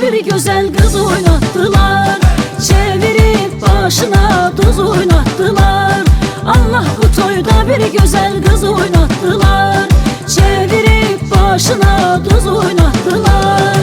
bir güzel kız oynattılar. Çevirip başına tuz oynattılar. Allah bu toyda bir güzel kız oynattılar. Çevirip başına tuz oynattılar.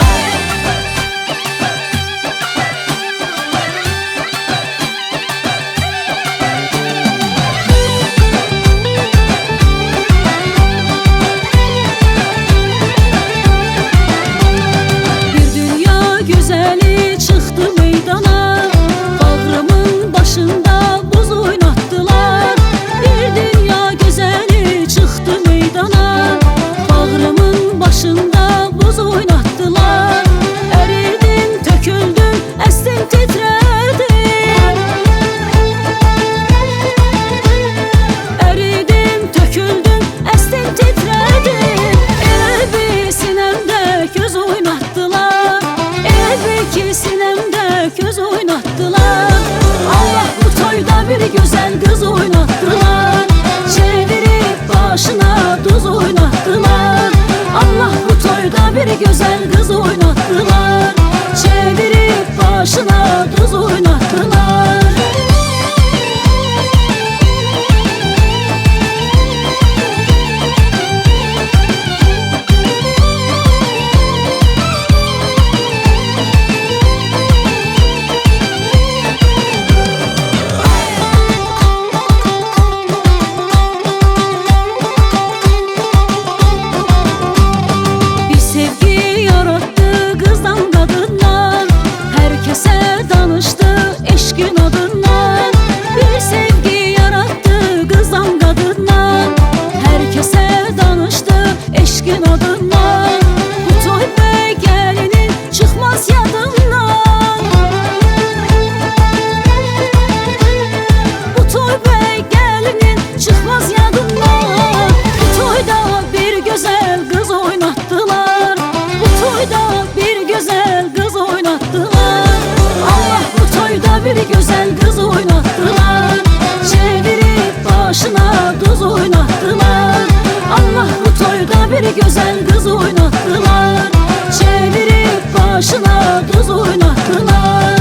Güzeli çıktı meydana, bağrımın başında buz oynattılar. Bir dünya güzeli çıktı meydana, bağrımın başında buz oynattılar. Eridin, töküldün, estin, titredin. Eridin, töküldün, estin, titredin. Bir sinemde göz oynattılar, sinemde köz oynattılar. Allah bu toyda bir güzel kız oynattılar. Çevirip başına tuz oynattılar. Allah bu toyda bir güzel kız oynattılar. Çevirip başına tuz oynattılar. Bir güzel kız oynattılar. Çevirip başına tuz oynattılar. Allah bu toyda bir güzel kız oynattılar. Çevirip başına tuz oynattılar.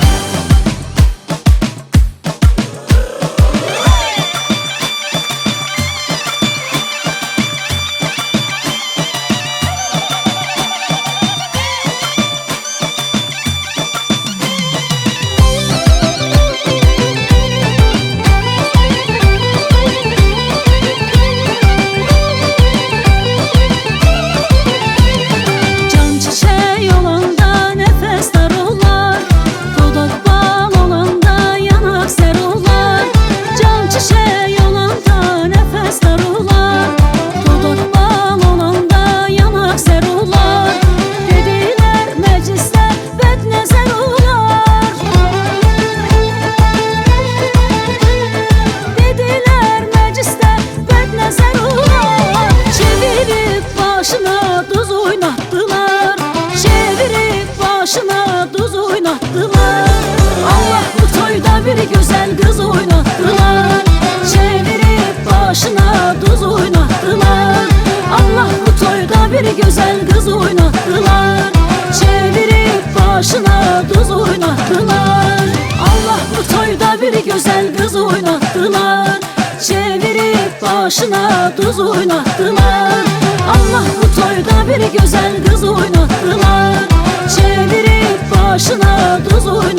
Allah bu toyda bir güzel kız oynattılar. Çevirip başına tuz oynattılar. Allah bu toyda bir güzel kız oynattılar. Çevirip başına tuz oynattılar. Allah bu toyda bir güzel kız oynattılar. Çevirip başına tuz oynattılar. Allah bu toyda bir güzel kız oynattılar. Çevirip başına tuz oynattılar.